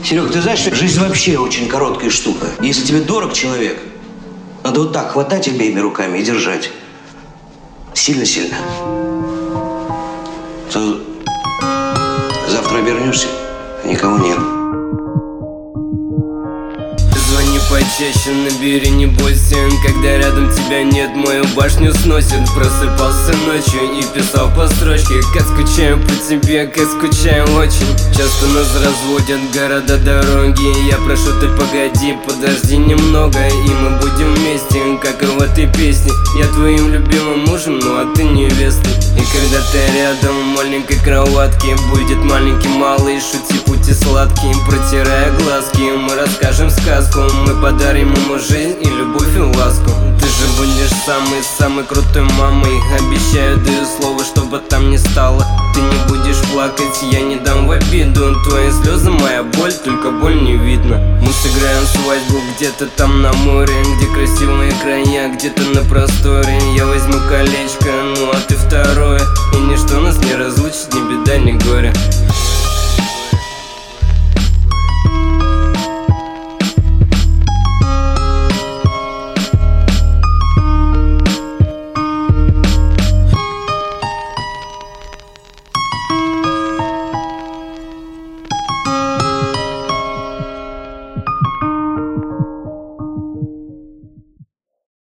Серег, ты знаешь, что жизнь вообще очень короткая штука. Если тебе дорог человек, надо вот так хватать обеими руками и держать. Сильно-сильно. Завтра обернешься, а никого нет. Звони почаще, набери, не бойся. Когда рядом тебя нет, мою башню сносит. Просыпался ночью и писал по строчке: как скучаю по тебе, как скучаю очень. Часто нас разводят города, дороги. Я прошу, ты погоди, подожди немного, и мы будем вместе, как и в этой песне. Я твоим любимым мужем, ну а ты невестой. И когда ты рядом в маленькой кроватке, будет маленький малый, шути пути сладкие, протирая глазки. Мы расскажем сказку, мы подарим ему жизнь и любовь и ласку. Ты же будешь самой крутой мамой. Обещаю, даю слово, чтобы там не стало. Ты не будешь плакать, я не дам в обиду. Твои слезы, моя боль, только боль не видно. Мы сыграем свадьбу где-то там на море, где красивые края, где-то на просторе. Я возьму колечко, ну а ты второе, и ничто нас не разлучит, ни беда, ни горе.